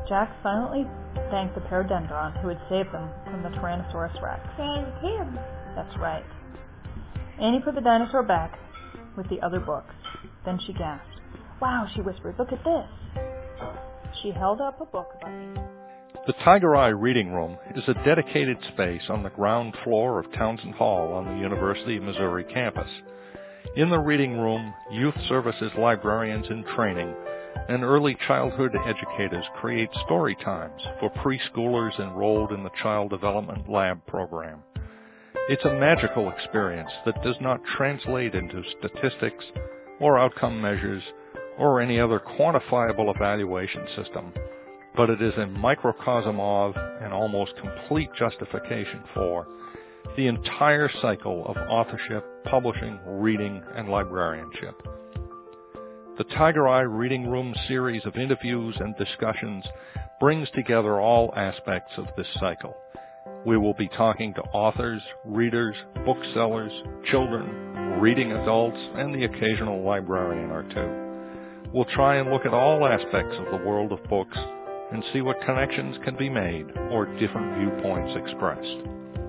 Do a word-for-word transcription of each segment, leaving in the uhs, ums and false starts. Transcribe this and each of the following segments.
Jack silently thanked the paradendron who had saved them from the Tyrannosaurus Rex. Saved him. That's right. Annie put the dinosaur back with the other books. Then she gasped. Wow, she whispered, look at this. She held up a book about me. The Tiger Eye Reading Room is a dedicated space on the ground floor of Townsend Hall on the University of Missouri campus. In the reading room, youth services librarians in training and early childhood educators create story times for preschoolers enrolled in the Child Development Lab program. It's a magical experience that does not translate into statistics or outcome measures or any other quantifiable evaluation system, but it is a microcosm of and almost complete justification for the entire cycle of authorship, publishing, reading, and librarianship. The Tiger Eye Reading Room series of interviews and discussions brings together all aspects of this cycle. We will be talking to authors, readers, booksellers, children, reading adults, and the occasional librarian or two. We'll try and look at all aspects of the world of books and see what connections can be made or different viewpoints expressed.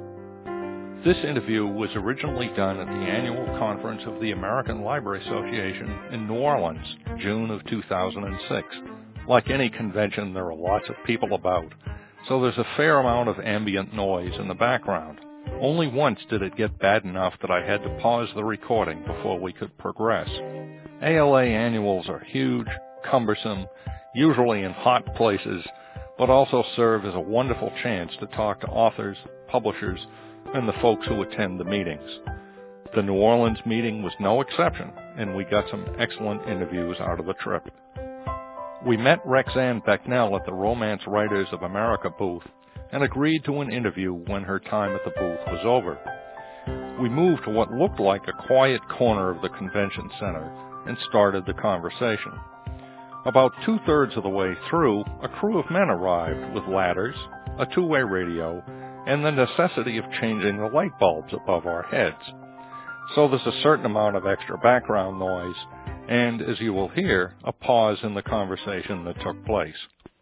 This interview was originally done at the annual conference of the American Library Association in New Orleans, June of two thousand six. Like any convention, there are lots of people about, so there's a fair amount of ambient noise in the background. Only once did it get bad enough that I had to pause the recording before we could progress. A L A annuals are huge, cumbersome, usually in hot places, but also serve as a wonderful chance to talk to authors, publishers, and the folks who attend the meetings. The New Orleans meeting was no exception, and we got some excellent interviews out of the trip. We met Rexanne Becknell at the Romance Writers of America booth and agreed to an interview when her time at the booth was over. We moved to what looked like a quiet corner of the convention center and started the conversation. About two-thirds of the way through, a crew of men arrived with ladders, a two-way radio, and the necessity of changing the light bulbs above our heads. So there's a certain amount of extra background noise, and, as you will hear, a pause in the conversation that took place.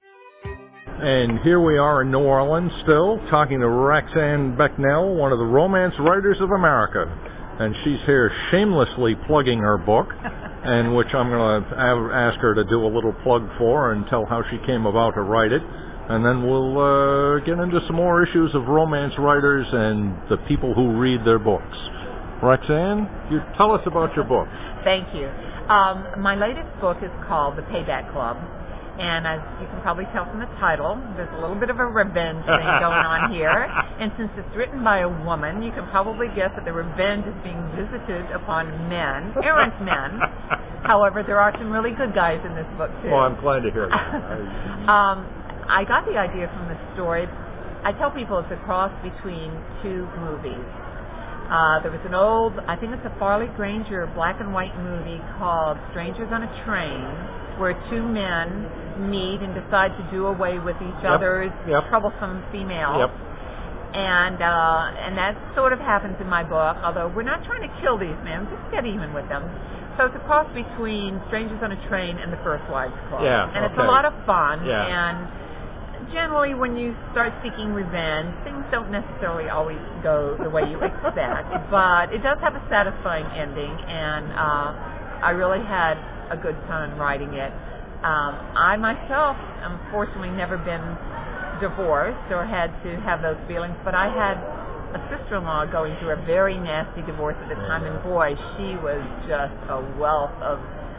And here we are in New Orleans still, talking to Rexanne Becknell, one of the Romance Writers of America. And she's here shamelessly plugging her book, and which I'm going to ask her to do a little plug for and tell how she came about to write it. And then we'll uh, get into some more issues of romance writers and the people who read their books. Rexanne, you tell us about your book. Thank you. Um, my latest book is called The Payback Club. And as you can probably tell from the title, there's a little bit of a revenge thing going on here. And since it's written by a woman, you can probably guess that the revenge is being visited upon men, errant men. However, there are some really good guys in this book, too. Well, I'm glad to hear that. um, I got the idea from the story. I tell people it's a cross between two movies. Uh, there was an old, I think it's a Farley Granger black and white movie called Strangers on a Train, where two men meet and decide to do away with each yep. other's yep. troublesome females. Yep. And uh, and that sort of happens in my book, although we're not trying to kill these men, just get even with them. So it's a cross between Strangers on a Train and The First Wives Club. Yeah, and okay. it's a lot of fun. Yeah. And generally when you start seeking revenge, things don't necessarily always go the way you expect. But it does have a satisfying ending, and uh, I really had a good time writing it. Um, I myself, unfortunately, never been divorced or had to have those feelings, but I had a sister-in-law going through a very nasty divorce at the time, and boy, she was just a wealth of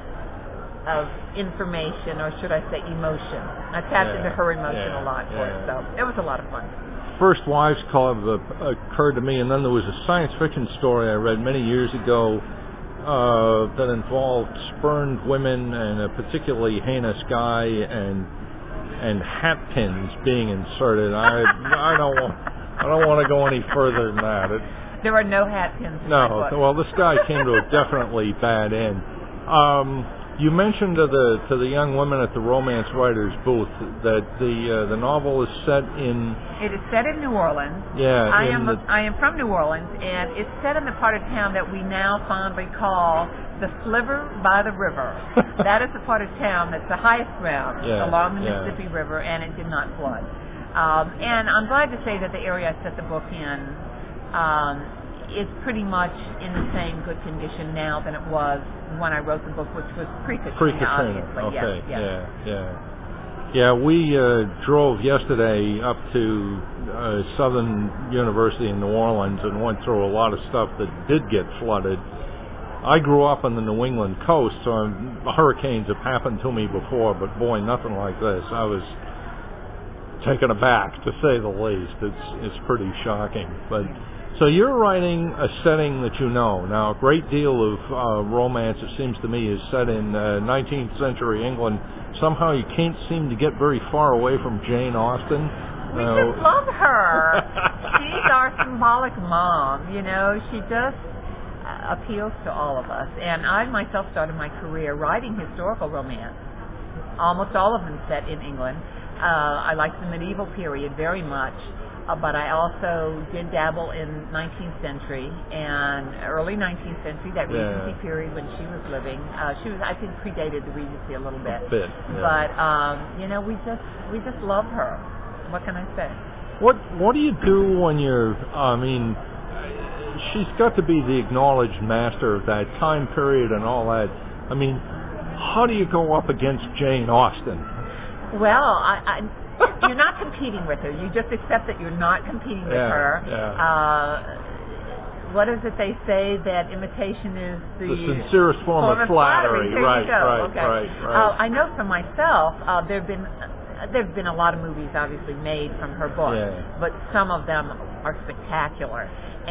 of information, or should I say emotion. I tapped yeah, into her emotion yeah, a lot for yeah. it, so it was a lot of fun. First Wives Club uh, occurred to me, and then there was a science fiction story I read many years ago uh, that involved spurned women and a particularly heinous guy and and hat pins being inserted. I I don't want I don't want to go any further than that. It, there are no hat pins in no, my book. Well, this guy came to a definitely bad end. Um, You mentioned to the to the young women at the Romance Writers booth that the uh, the novel is set in. It is set in New Orleans. Yeah, I in am the, I am from New Orleans, and it's set in the part of town that we now fondly call the Sliver by the River. That is the part of town that's the highest ground yeah, along the yeah. Mississippi River, and it did not flood. Um, and I'm glad to say that the area I set the book in um, is pretty much in the same good condition now than it was when I wrote the book, which was pre-Katrina, Pre-Katrina. obviously. Okay. Yes, yes. Yeah. Yeah. Yeah. We uh, drove yesterday up to uh, Southern University in New Orleans and went through a lot of stuff that did get flooded. I grew up on the New England coast, so I'm, hurricanes have happened to me before, but boy, nothing like this. I was taken aback, to say the least. It's it's pretty shocking, but. So you're writing a setting that you know. Now, a great deal of uh, romance, it seems to me, is set in uh, nineteenth century England. Somehow you can't seem to get very far away from Jane Austen. We uh, just love her. She's our symbolic mom. You know, she just uh, appeals to all of us. And I myself started my career writing historical romance. Almost all of them set in England. Uh, I like the medieval period very much. Uh, but I also did dabble in nineteenth century and early nineteenth century, that Regency yeah. period when she was living. Uh, she was, I think, predated the Regency a little bit. A bit, yeah. But um, you know, we just we just love her. What can I say? What What do you do when you're? I mean, she's got to be the acknowledged master of that time period and all that. I mean, how do you go up against Jane Austen? Well, I. I you're not competing with her. You just accept that you're not competing with yeah, her. Yeah. Uh, what is it they say, that imitation is the, the sincerest form, form of flattery. flattery. There right, you go. right, okay. right, right. Uh, I know for myself, uh, there have been uh, there have been a lot of movies, obviously, made from her book, yeah. but some of them are spectacular.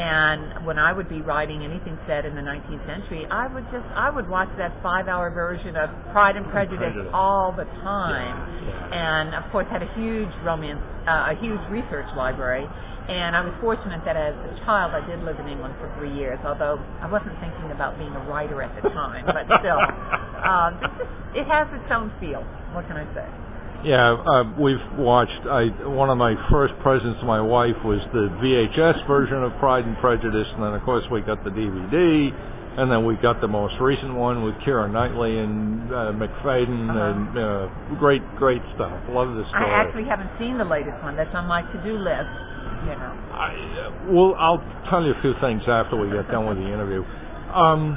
And when I would be writing anything set in the nineteenth century, I would just I would watch that five-hour version of Pride and Prejudice, Prejudice. all the time, yeah, yeah. and of course had a huge romance, uh, a huge research library. And I was fortunate that as a child I did live in England for three years, although I wasn't thinking about being a writer at the time. But still, um, it, just, it has its own feel. What can I say? Yeah, uh, we've watched, I, one of my first presents to my wife was the V H S version of Pride and Prejudice, and then of course we got the D V D, and then we got the most recent one with Keira Knightley and uh, McFadden, uh-huh. and uh, great, great stuff. Love the story. I actually haven't seen the latest one. That's on my to-do list, you know. I, uh, well, I'll tell you a few things after we get done with the interview. Um,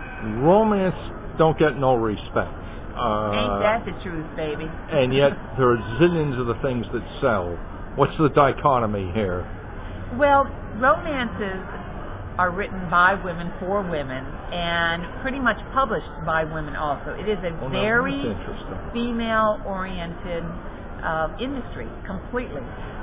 romance don't get no respect. Uh, Ain't that the truth, baby? And yet there are zillions of the things that sell. What's the dichotomy here? Well, romances are written by women for women and pretty much published by women also. It is a oh, no, very female-oriented uh, industry, completely.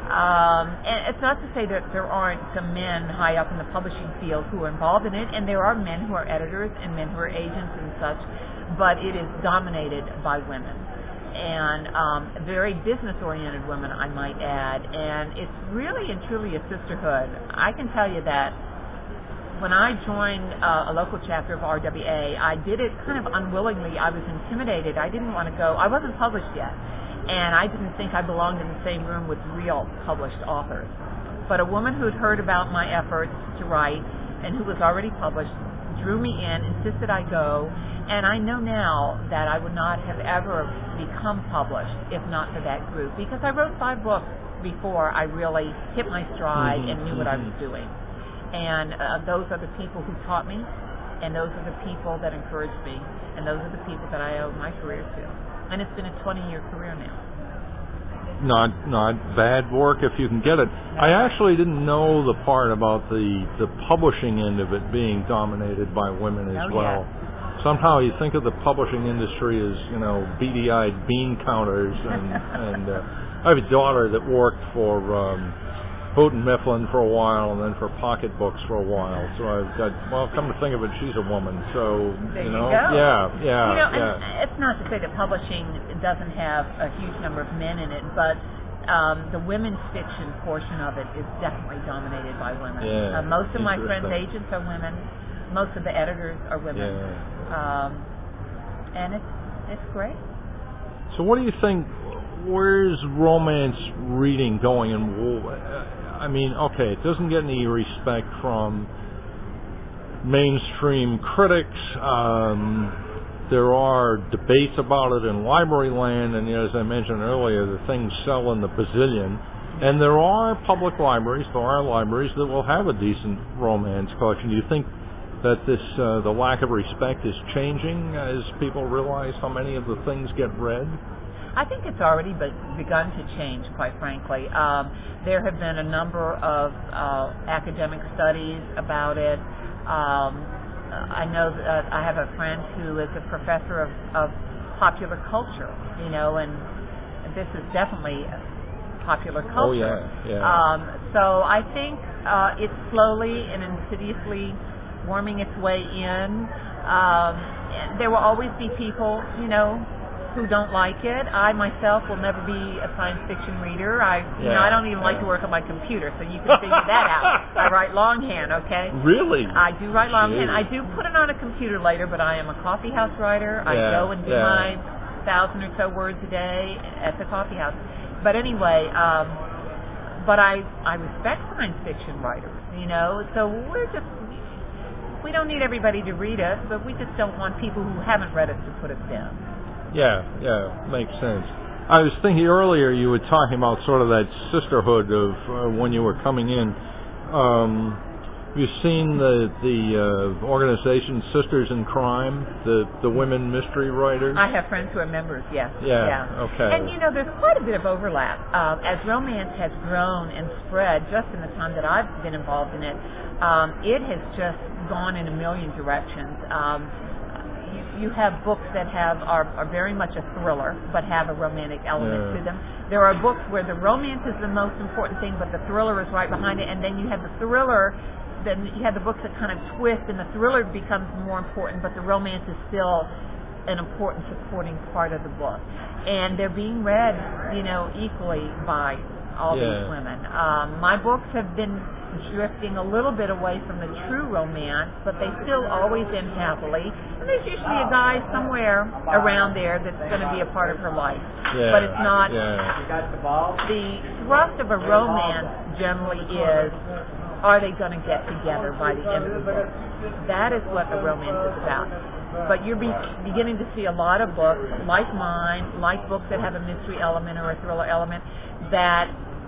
Um, and it's not to say that there aren't some men high up in the publishing field who are involved in it, and there are men who are editors and men who are agents and such, but it is dominated by women. And um, very business-oriented women, I might add. And it's really and truly a sisterhood. I can tell you that when I joined uh, a local chapter of R W A, I did it kind of unwillingly. I was intimidated. I didn't want to go. I wasn't published yet. And I didn't think I belonged in the same room with real published authors. But a woman who'd heard about my efforts to write and who was already published drew me in, insisted I go, and I know now that I would not have ever become published if not for that group, because I wrote five books before I really hit my stride mm-hmm, and knew mm-hmm. what I was doing. And uh, those are the people who taught me, and those are the people that encouraged me, and those are the people that I owe my career to. And it's been a twenty-year career now. Not not bad work if you can get it. No. I actually didn't know the part about the, the publishing end of it being dominated by women as oh, well. Yeah. Somehow you think of the publishing industry as, you know, beady-eyed bean counters. And, and uh, I have a daughter that worked for um, Houghton Mifflin for a while and then for Pocket Books for a while. So I've got, well, come to think of it, she's a woman. So, there you know, you go. yeah, yeah, you know, yeah. And it's not to say that publishing doesn't have a huge number of men in it, but um, the women's fiction portion of it is definitely dominated by women. Yeah, uh, most of my friends' interesting. agents are women. Most of the editors are women. Yeah. Um, and it's it's great. So what do you think, where's romance reading going? And I mean, okay, it doesn't get any respect from mainstream critics. Um, there are debates about it in library land, and you know, as I mentioned earlier, the things sell in the bazillion. And there are public libraries, there are libraries that will have a decent romance collection. Do you think that this uh, the lack of respect is changing as people realize how many of the things get read? I think it's already be- begun to change, quite frankly. Um, there have been a number of uh, academic studies about it. Um, I know that I have a friend who is a professor of, of popular culture, you know, and this is definitely popular culture. Oh, yeah, yeah. Um, so I think uh, it's slowly and insidiously worming its way in. Um, there will always be people, you know, who don't like it. I myself will never be a science fiction reader. I, you yeah, know, I don't even yeah. like to work on my computer, so you can figure that out. I write longhand, okay? Really? I do write longhand. Jeez. I do put it on a computer later, but I am a coffee house writer. I yeah, go and do yeah. my thousand or so words a day at the coffee house. But anyway, um, but I I respect science fiction writers, you know. So we're just we don't need everybody to read us, but we just don't want people who haven't read us to put us down. Yeah, yeah, makes sense. I was thinking earlier you were talking about sort of that sisterhood of uh, when you were coming in. Um, have you seen the the uh, organization Sisters in Crime, the the women mystery writers? I have friends who are members, yes. Yeah, yeah. okay. And, you know, there's quite a bit of overlap. Um, as romance has grown and spread just in the time that I've been involved in it, um, it has just gone in a million directions. Um, you, you have books that have are, are very much a thriller, but have a romantic element yeah. to them. There are books where the romance is the most important thing, but the thriller is right behind it, and then you have the thriller. Then you have the books that kind of twist, and the thriller becomes more important, but the romance is still an important supporting part of the book. And they're being read, you know, equally by all yeah. these women. Um, my books have been drifting a little bit away from the true romance, but they still always end happily. And there's usually a guy somewhere around there that's going to be a part of her life. Yeah. But it's not. Yeah. The thrust of a romance generally is, are they going to get together by the end of the book? That is what a romance is about. But you're be, beginning to see a lot of books, like mine, like books that have a mystery element or a thriller element, that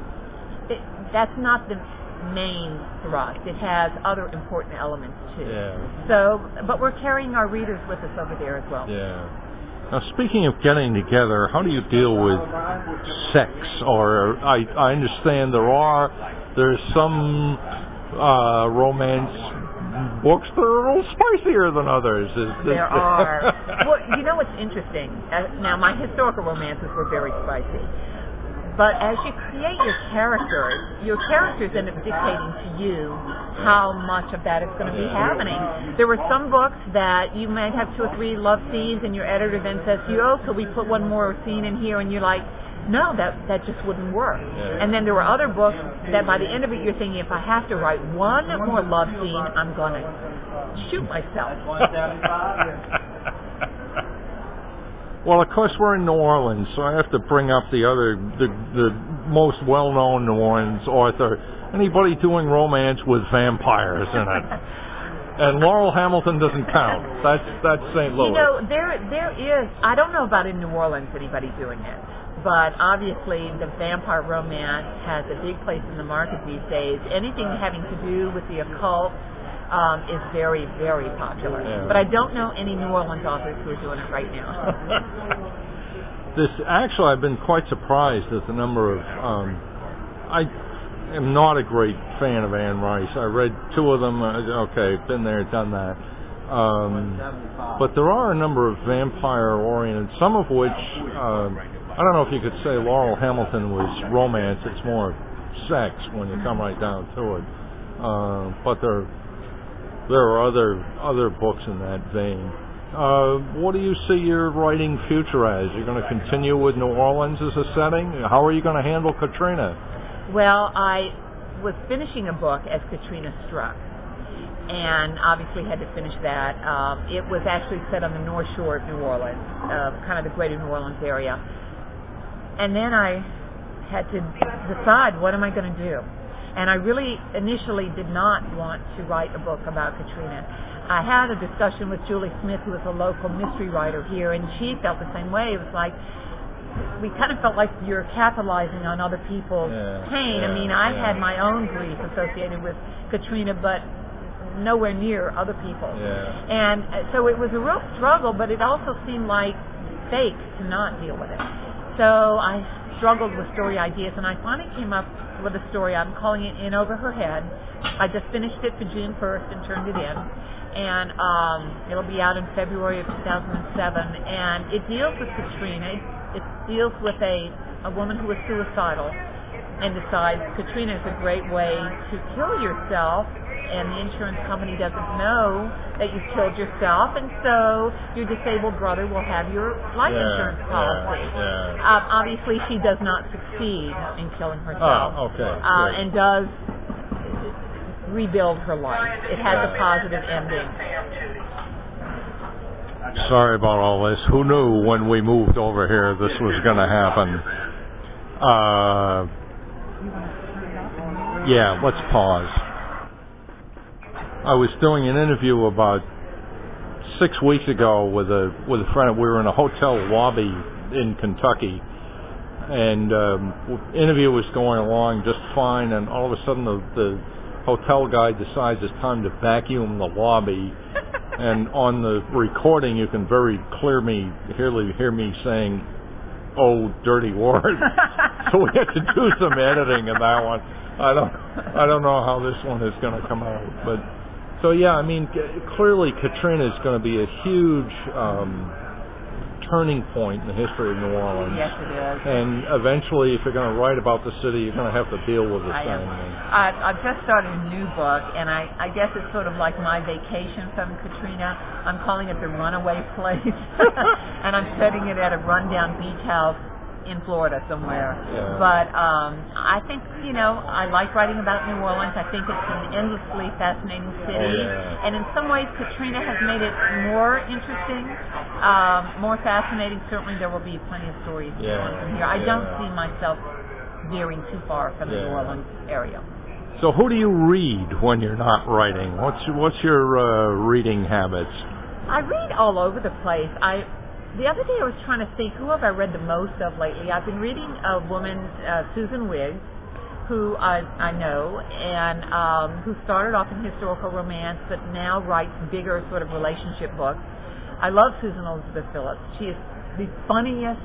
it, that's not the main thrust. It has other important elements too. Yeah. So, but we're carrying our readers with us over there as well. Yeah. Now, speaking of getting together, how do you deal with sex? Or I, I understand there are there's some uh, romance books that are a little spicier than others. Is, there are. Well, you know what's interesting? Uh, now, my historical romances were very spicy. But as you create your characters, your characters end up dictating to you how much of that is going to be happening. There were some books that you might have two or three love scenes, and your editor then says to you, oh, could we put one more scene in here? And you're like, no, that that just wouldn't work. Yeah. And then there were other books that by the end of it you're thinking, if I have to write one more love scene, I'm going to shoot myself. Well, of course, we're in New Orleans, so I have to bring up the other, the, the most well-known New Orleans author. Anybody doing romance with vampires in it. And Laurel Hamilton doesn't count. That's that's Saint Louis. You know, there there is, I don't know about in New Orleans anybody doing it, but obviously the vampire romance has a big place in the market these days. Anything having to do with the occult um, is very, very popular. Yeah. But I don't know any New Orleans authors who are doing it right now. This actually, I've been quite surprised at the number of. Um, I am not a great fan of Anne Rice. I read two of them. Uh, okay, been there, done that. Um, but there are a number of vampire-oriented, some of which um, I don't know if you could say Laurel Hamilton was romance. It's more sex when you come right down to it. Uh, but there, there are other other books in that vein. Uh, what do you see your writing future as? You're going to continue with New Orleans as a setting? How are you going to handle Katrina? Well, I was finishing a book as Katrina struck. and obviously had to finish that. Um, it was actually set on the North Shore of New Orleans, uh, kind of the greater New Orleans area. And then I had to decide, what am I going to do? And I really initially did not want to write a book about Katrina. I had a discussion with Julie Smith, who was a local mystery writer here, and she felt the same way. It was like, we kind of felt like you're capitalizing on other people's yeah, pain. yeah, I mean, I yeah. had my own grief associated with Katrina, but nowhere near other people. Yeah. And so it was a real struggle, but it also seemed like fake to not deal with it. So I struggled with story ideas, and I finally came up with a story. I'm calling it In Over Her Head. I just finished it for June first and turned it in. And um, it'll be out in February of two thousand seven. And it deals with Katrina. It deals with a, a woman who is suicidal and decides Katrina is a great way to kill yourself, and the insurance company doesn't know that you've killed yourself, and so your disabled brother will have your life yeah, insurance policy. Yeah, yeah. Um, obviously, she does not succeed in killing herself, Oh, okay. uh, and does rebuild her life. It has Yeah. a positive ending. Sorry about all this. Who knew when we moved over here this was going to happen? Uh, yeah, let's pause. I was doing an interview about six weeks ago with a with a friend. We were in a hotel lobby in Kentucky, and um, interview was going along just fine. And all of a sudden, the, the hotel guy decides it's time to vacuum the lobby. And on the recording, you can very clear me hear, hear me saying, "Oh, dirty words." So we had to do some editing in that one. I don't I don't know how this one is going to come out, but. So yeah, I mean, clearly Katrina is going to be a huge um, turning point in the history of New Orleans. Yes, it is. And eventually, if you're going to write about the city, you're going to have to deal with the I thing. am. I, I've just started a new book, and I, I guess it's sort of like my vacation from Katrina. I'm calling it The Runaway Place, and I'm setting it at a rundown beach house in Florida somewhere. Yeah. But um, I think, you know, I like writing about New Orleans. I think it's an endlessly fascinating city. Oh, yeah. And in some ways, Katrina has made it more interesting, um, more fascinating. Certainly there will be plenty of stories Yeah. from here. I Yeah. don't see myself veering too far from the Yeah. New Orleans area. So who do you read when you're not writing? What's what's your uh, reading habits? I read all over the place. I The other day I was trying to think, who have I read the most of lately? I've been reading a woman, uh, Susan Wiggs, who I, I know, and um, who started off in historical romance, but now writes bigger sort of relationship books. I love Susan Elizabeth Phillips. She is the funniest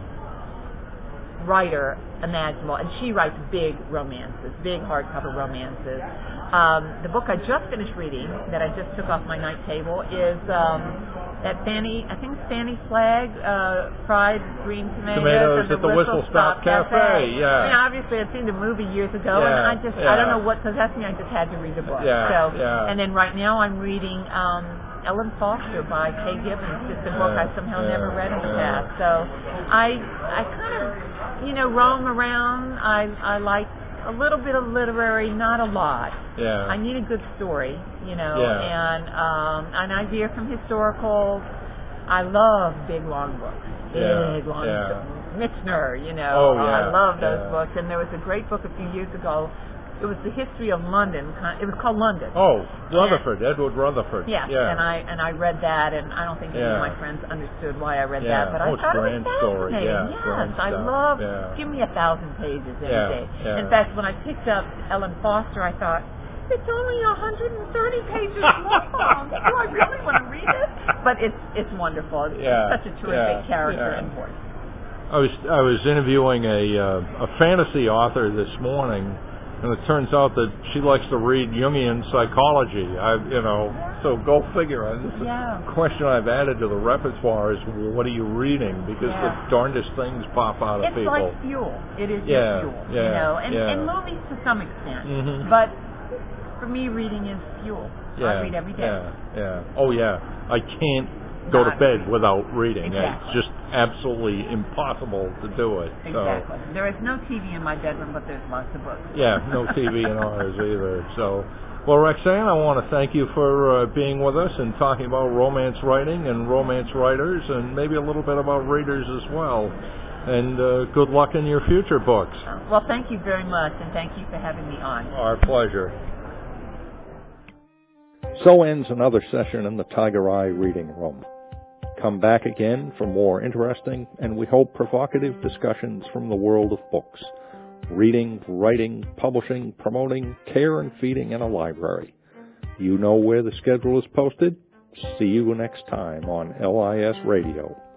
writer imaginable, and she writes big romances, big hardcover romances. Um, the book I just finished reading, that I just took off my night table, is um, that Fanny, I think it's Fanny Flagg, uh, fried green tomatoes, Tomatoes at the, at the Whistle Stop Cafe. Cafe. Yeah. I mean, obviously I'd seen the movie years ago, Yeah, and I just, yeah. I don't know what possessed me, I just had to read the book. Yeah, so, yeah. And then right now I'm reading um, Ellen Foster by Kay Gibbons, just a book Yeah, I somehow yeah, never read in the yeah. past. So I, I kind of, you know, roam around. I, I like a little bit of literary, not a lot. Yeah. I need a good story, you know, Yeah. and um, an idea from historical. I love big long books, big Yeah, long yeah. books. Michener, you know, Oh, yeah, I love those yeah. books. And there was a great book a few years ago. It was the history of London. It was called London. Oh, Rutherford, Edward Rutherford. Yeah, yeah. and I and I read that, and I don't think any Yeah. of my friends understood why I read Yeah. that, but I Oh, it's thought it grand was story. fascinating. Yeah, yes, grand I stuff. love. Yeah. Give me a thousand pages any Yeah, day. yeah. In fact, when I picked up Ellen Foster, I thought it's only one hundred thirty pages long. Do I really want to read it? But it's it's wonderful. It's Yeah, such a terrific yeah, character yeah. and voice. I was I was interviewing a uh, a fantasy author this morning, and it turns out that she likes to read Jungian psychology. I you know, so go figure. This is Yeah. a question I've added to the repertoire is, well, what are you reading? Because Yeah. the darndest things pop out of It's people. like fuel. It is Yeah, just fuel, yeah, you know, and, yeah. and movies to some extent. Mhm. But for me, reading is fuel. yeah, I read every day. Yeah, yeah. Oh yeah. I can't go to Not- bed without reading. Exactly. It's just absolutely impossible to do it. So. Exactly. There is no T V in my bedroom, but there's lots of books. Yeah, no T V in ours either. So, Well, Roxanne, I want to thank you for uh, being with us and talking about romance writing and romance writers and maybe a little bit about readers as well. And uh, good luck in your future books. Well, thank you very much, and thank you for having me on. Our pleasure. So ends another session in the Tiger Eye Reading Room. Come back again for more interesting and we hope provocative discussions from the world of books. Reading, writing, publishing, promoting, care and feeding in a library. You know where the schedule is posted? See you next time on L I S Radio.